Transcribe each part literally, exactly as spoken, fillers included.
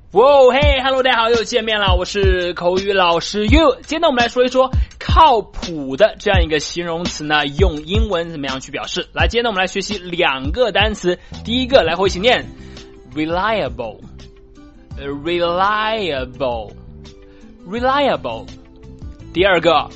哇嘿 ，Hello， 大家好，又见面了，我是口语老师 You。今天呢，我们来说一说靠谱的这样一个形容词呢，用英文怎么样去表示？来，今天呢，我们来学习两个单词。第一个，来和我一起念 reliable，reliable，reliable。第二个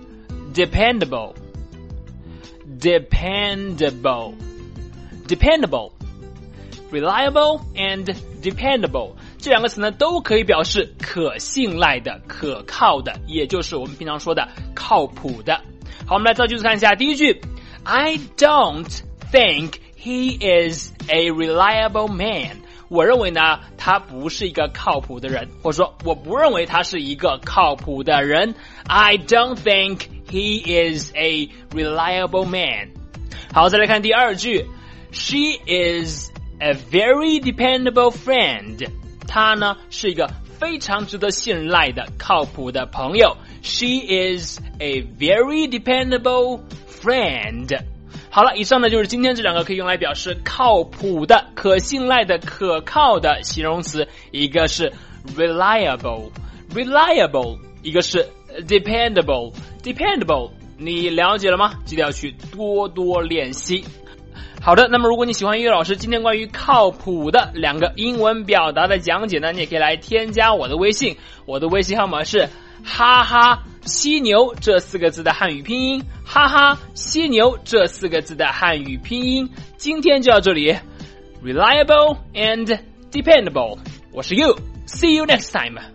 dependable，dependable，dependable。reliable and dependable 这两个词呢都可以表示可信赖的、可靠的，也就是我们平常说的靠谱的。好，我们来造句子看一下。第一句 I don't think he is a reliable man。 我认为呢他不是一个靠谱的人，或者说我不认为他是一个靠谱的人。 I don't think he is a reliable man。 好，再来看第二句 She is a very dependable friend。 她呢是一个非常值得信赖的靠谱的朋友。 She is a very dependable friend。 好了，以上呢就是今天这两个可以用来表示靠谱的、可信赖的、可靠的形容词，一个是 reliable reliable， 一个是 dependable dependable。 你了解了吗？记得要去多多练习。好的，那么如果你喜欢英语老师今天关于靠谱的两个英文表达的讲解呢，你也可以来添加我的微信，我的微信号码是哈哈犀牛这四个字的汉语拼音，哈哈犀牛这四个字的汉语拼音。今天就到这里 ，reliable and dependable， 我是 You，see you next time。